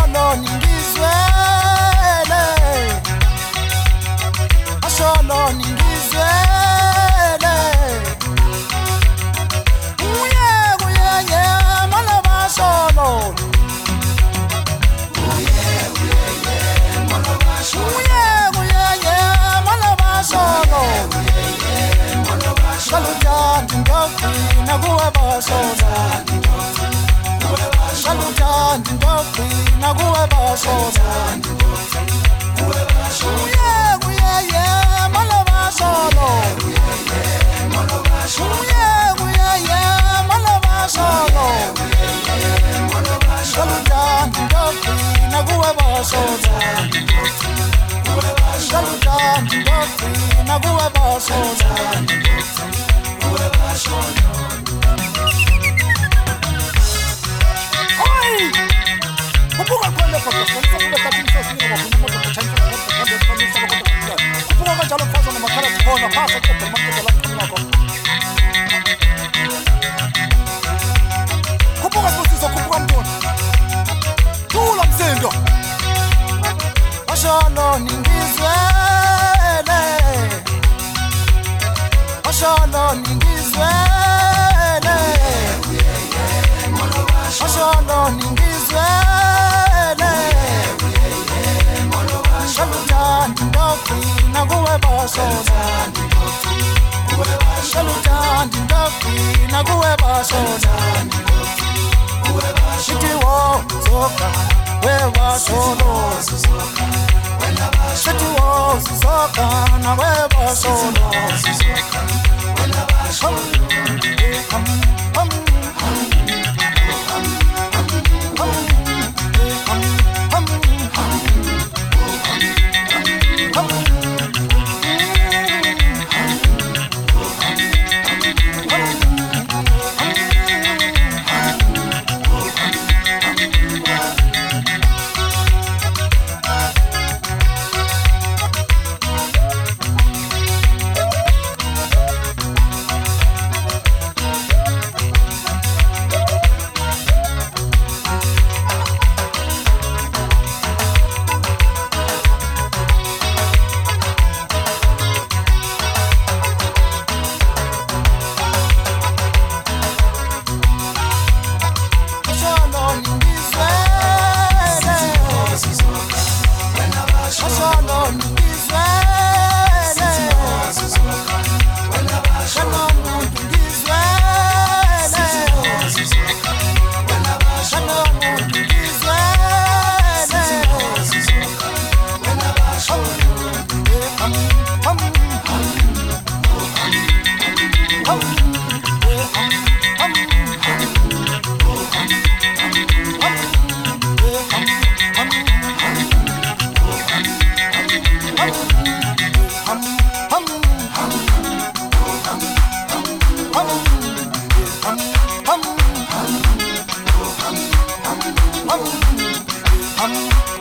asholo ningizwele, asholo ningizwele, uye ye malaba asholo, uye ye malaba asholo, uye ye malaba asholo, Salutandi ndogcina kuwe basona, salutandi ndogcina kuwe basona, uye ye malaba asholo, uye ye malaba asholo, salutandi ndogcina kuwe basona, salutandi ndogcina kuwe basona. Oi! Kupunga kwenda kwa kanisa kule katika sisi kwa kumoto kwa chanzo kwa kanisa kwa kupunga kwa jalo fasa na makara tuona pasa kwa mambo la kunako. Kupunga sisi kupunga mtoni. Tula mzendo. Asholo ningizwele. Asholo ningizwele, asholo ningizwele, salutandi ndogcina kuwe basona, salutandi ndogcina kuwe basona, shithi wo zoka we basona, shithi wo zoka na we basona. hum.